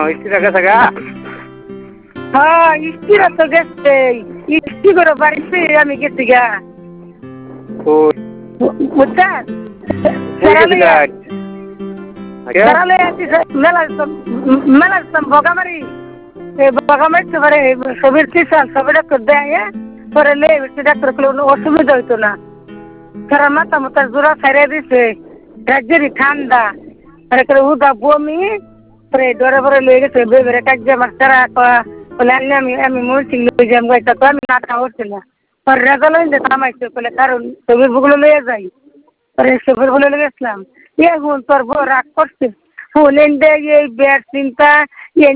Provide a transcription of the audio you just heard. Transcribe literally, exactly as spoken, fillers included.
স্ত্রীরা গেছে গা? হ্যাঁ স্ত্রীরা তো গেছে, স্ত্রী করে বাড়িতে আমি গেছি গা। কই বুঝছেন? কই গেছিলেন? আচ্ছা মেলা মেলা বগামারি বগামারি পরে সবির চিকিৎসা সবই ডাক্তার দেয় পরে লে ডাক্তার কোনো অসুবিধা হইতো না। তারা মাথা মাথা জোড়া ছাড়িয়ে দিছে, রাজ্যেরই ঠান্ডা পরে উদা বমি পরে ডরে পরে লয়ে গেছে বেবেরে কাজে আমার তারা বলে আনলে আমি আমি মরছি লয়ে যাম গাইতা তো আমি নাটা হচ্ছে না পরে রেজাল্ট হইলে থামাইছে বলে কারণ ছবির বুগুলো লয়ে যাই পরে ছবির বুগুলো লয়ে গেছিলাম এখন তোর বউ রাগ করছে ফুলেন দে এই বের চিন্তা